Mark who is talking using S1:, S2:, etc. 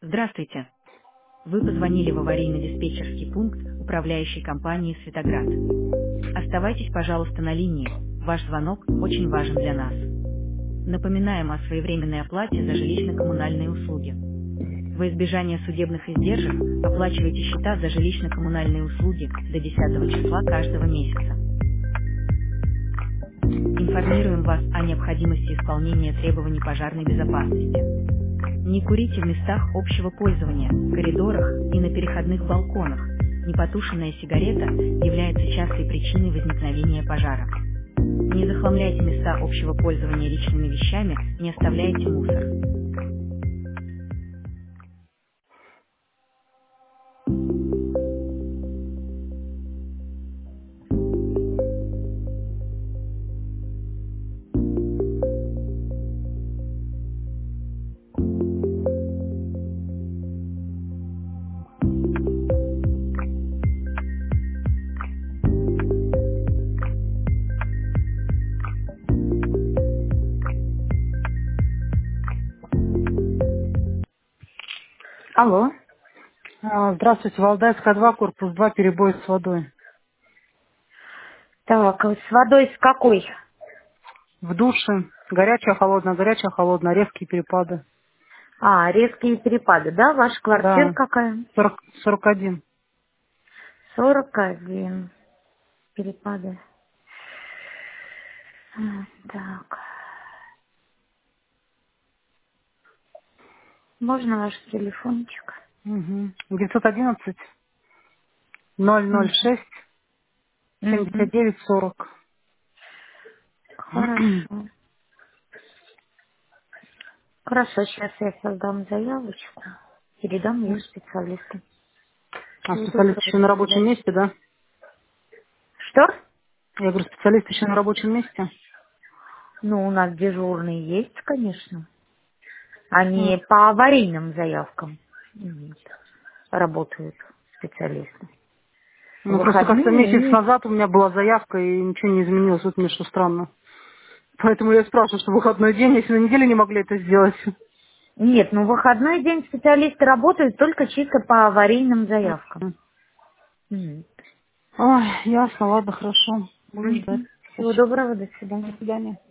S1: Здравствуйте. Вы позвонили в аварийно-диспетчерский пункт управляющей компании «Светоград». Оставайтесь, пожалуйста, на линии. Ваш звонок очень важен для нас. Напоминаем о своевременной оплате за жилищно-коммунальные услуги. Во избежание судебных издержек оплачивайте счета за жилищно-коммунальные услуги до 10 числа каждого месяца. Информируем вас о необходимости исполнения требований пожарной безопасности. Не курите в местах общего пользования, коридорах и на переходных балконах. Непотушенная сигарета является частой причиной возникновения пожара. Не захламляйте места общего пользования личными вещами, не оставляйте мусор. Алло.
S2: Здравствуйте, Валдайская 2, корпус 2, перебой с водой.
S1: Так, с водой с какой?
S2: В душе горячая, холодная, резкие перепады.
S1: Резкие перепады, да? Ваша квартира
S2: Да,
S1: какая?
S2: 41.
S1: 41. Перепады. Так. Можно ваш телефончик?
S2: Угу. 911
S1: Мгм.
S2: 006
S1: Мгм.
S2: 79 40.
S1: Хорошо. Хорошо, сейчас я создам заявочку, передам ее специалисту.
S2: А
S1: Всего
S2: специалист
S1: доброго,
S2: еще
S1: до
S2: на рабочем
S1: свидания.
S2: месте, да?
S1: Что?
S2: Я говорю, специалист еще на рабочем месте.
S1: Ну, у нас дежурные есть, конечно. Они
S2: Вот.
S1: по аварийным заявкам работают специалисты. В
S2: Ну, просто как-то месяц
S1: выходные
S2: назад у меня была заявка, и ничего не изменилось. Вот мне что странно. Поэтому я спрашиваю, что выходной день, если на неделю не могли это сделать.
S1: нет, ну в выходной день специалисты работают только чисто по аварийным заявкам. Мгм.
S2: Ой, ясно, ладно, хорошо. Буду ждать.
S1: Мгм. Всего
S2: Спасибо.
S1: доброго, до
S2: До
S1: свидания.
S2: свидания.